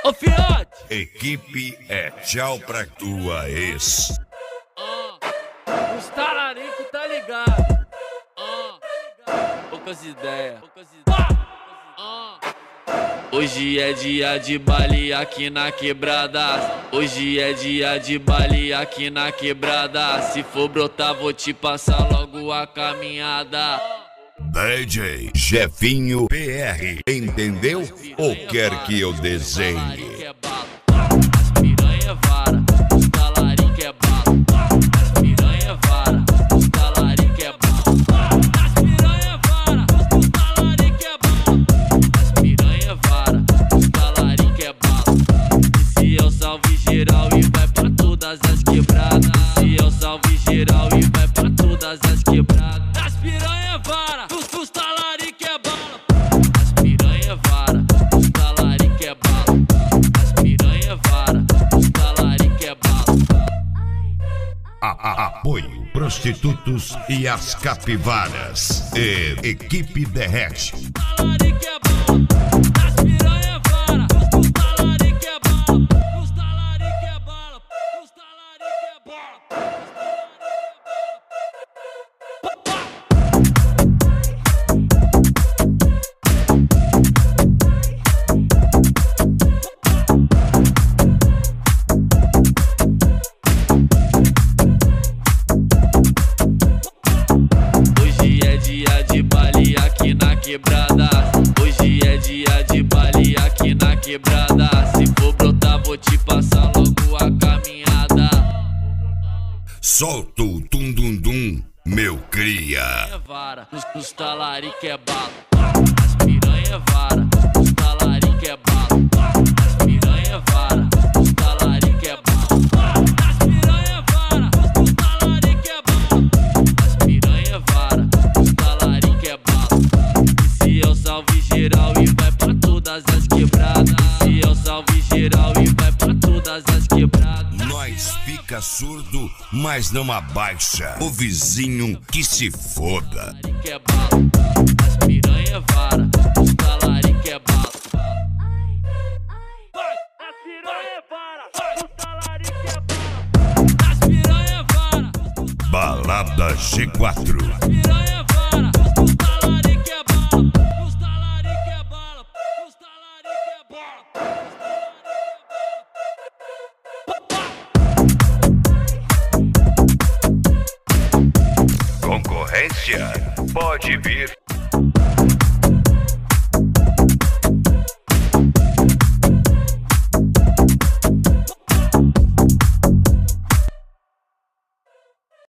Ô fiote! Equipe é tchau pra tua ex. Os talarico tá ligado. Poucas ideias. Hoje é dia de baile aqui na quebrada. Hoje é dia de baile aqui na quebrada. Se for brotar, vou te passar logo a caminhada. DJ Jefinho PR, entendeu? Ou quer que eu desenhe? As piranha é vara, os talarico é bala. As piranha é vara, os talarico é bala. As piranha é vara, os talarico é bala. As piranha é vara, os talarico é bala. Esse é o salve geral e vai pra todas as quebradas. Esse é o salve geral e vai pra todas as quebradas. As piranha é vara, os talarico é bala. As piranha é vara, os talarico é bala. As piranha é vara, os talarico é bala. Apoio prostitutos e as capivaras. Equipe Derrete. Talarico é bala. As piranha é vara, os talarico é bala. Os talarico é bala, os talarico é bala. Hoje é dia de baile aqui na quebrada. Hoje é dia de baile aqui na quebrada. Se for brotar, vou te passar logo a caminhada. Solta o tum-dum-dum, meu cria. É vara, os talarico é bala. As piranha é vara, os talarico é bala. As piranha é vara, os talarico é bala. As piranha é vara, os talarico é bala. As piranha é vara, os talarico é bala. Esse é o salve geral e vai pra todas as quebradas. Esse é o salve geral e vai pra todas as quebradas. Nós fica surdo, mas não abaixa. O vizinho que se foda. Que é bala. As piranha é vara, os talarico é bala. As piranha é vara, os talarico é bala. As piranha é vara, Balada G4. as piranha é vara, os talarico é bala. Os talarico é bala, os talarico é bala. Concorrência pode vir.